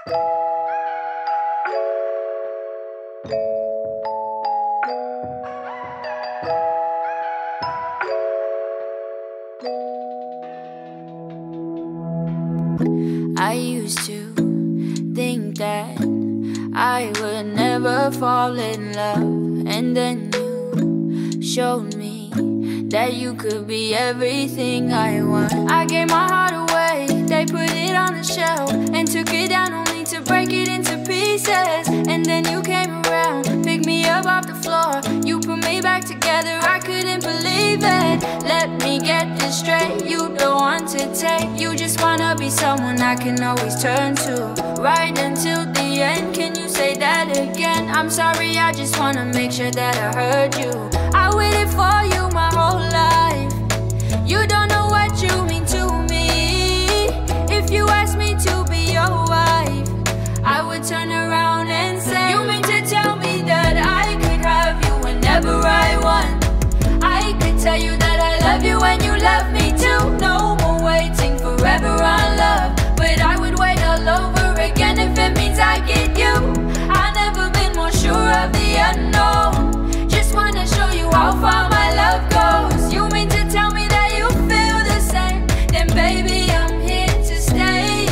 I used to think that I would never fall in love, and then you showed me that you could be everything I want. I gave my heart away, they put it on the shelf and took it down only to break it into pieces. And then you came around, picked me up off the floor, you put me back together, I couldn't believe it. Let me get this straight, you don't want to take, you just wanna be someone I can always turn to. Right until the end, can you say that again? I'm sorry, I just wanna make sure that I heard you. I waited for you my whole life, you don't know what you mean to me. If you asked me to be your wife, I would turn around and say, you mean to tell me that I could have you whenever I want? I could tell you that I love you when you love me too. No more waiting forever on love, but I would wait all over again if it means I get you. I've never been more sure of the unknown, just wanna show you how far my love goes. You mean to tell me that you feel the same? Then baby, I'm here to stay.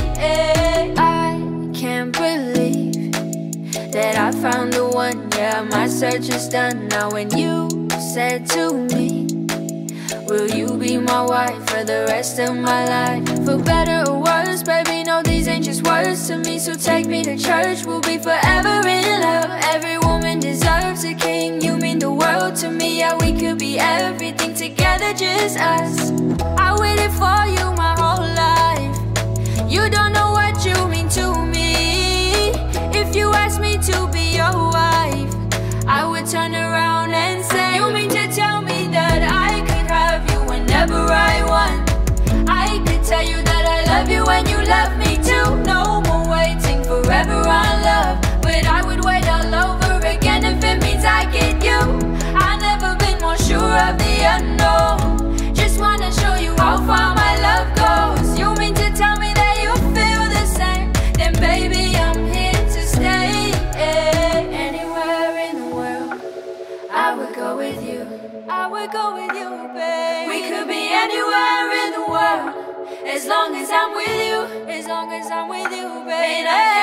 I can't believe that I found the one, yeah, my search is done. Now when you said to me, will you be my wife for the rest of my life? For better or worse, baby, no, these ain't just words to me. So take me to church, we'll be forever in love. Every woman deserves a king, you mean the world to me. Yeah, we could be everything together, just us. I waited for you my whole life, you don't know what you mean to me. If you asked me to be your wife, I would turn around and say, you mean to tell me that I could have you whenever I want? I could tell you that I love you when you love me too. No more waiting forever on love, but I would wait all over again if it means I get you. I've never been more sure of the unknown, just wanna show you how far my love goes. You mean to tell me that you feel the same? Then baby, I'm here to stay. Anywhere in the world, I would go with you, I would go with you, babe. We could be anywhere in the world, as long as I'm with you, as long as I'm with you, baby.